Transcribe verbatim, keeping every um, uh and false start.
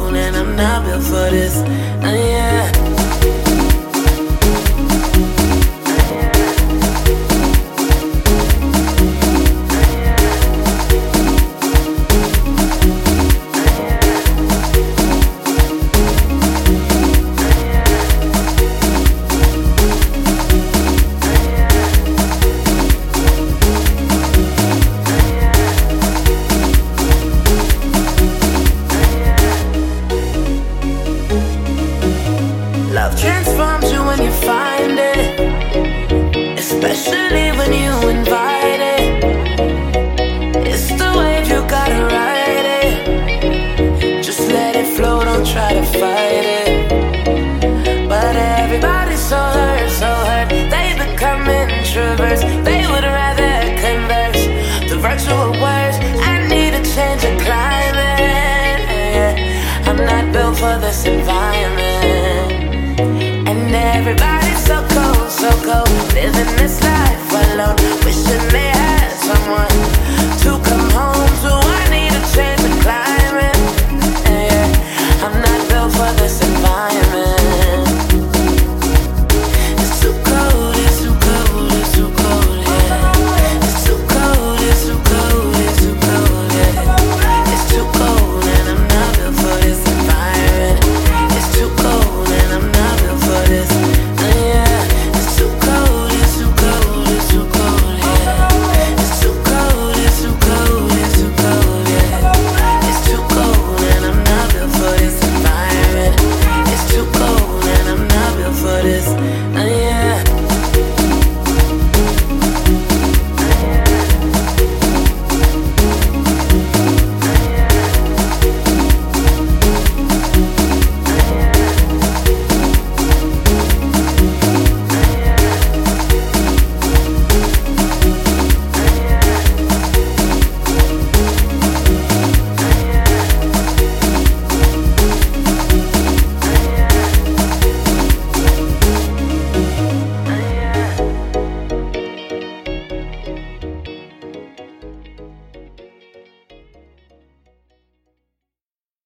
cold and I'm not built for this. Uh, yeah. Love transforms you when you find it, especially when you invite it. It's the wave, you gotta ride it. Just let it flow, don't try to fight it. But everybody's so hurt, so hurt, they become introverts. They would rather converse the virtual words. I need a change of climate, yeah. I'm not built for this environment. And everybody's so cold, so cold, living